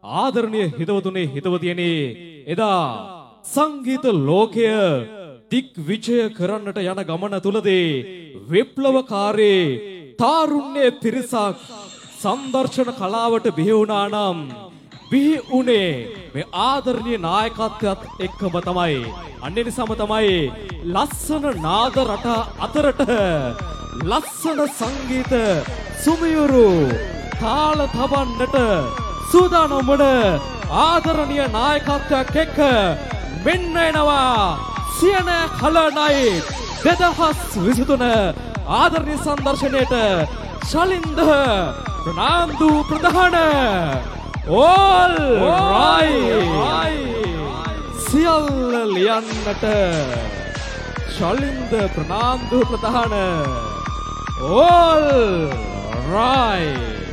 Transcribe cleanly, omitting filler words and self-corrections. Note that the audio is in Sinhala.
ආදරණීය හිතවතුනි හිතවතියනි එදා සංගීත ලෝකය දිග්විජය කරන්නට යන ගමන තුලදී විප්ලවකාරී තාරුණ්‍ය පිරිසක් සංදර්ශන කලාවට බිහි වුණා නම් බිහි උනේ මේ ආදරණීය නායකත්වයත් එක්කම තමයි. අන්න ඒ නිසාම තමයි ලස්සන නාද රට අතරට ලස්සන සංගීත සුමියුරු තාල තබන්නට සූදානම් වන ආදරණීය නායකත්වයක් එක්ක මෙන්න එනවා සියන කලනයි 2023 ආදරණීය සංදර්ශනයේට ශලින්ද ප්‍රනාන්දු ප්‍රධාන all right සියල්ල ලියන්නට ශලින්ද ප්‍රනාන්දු ප්‍රධාන all right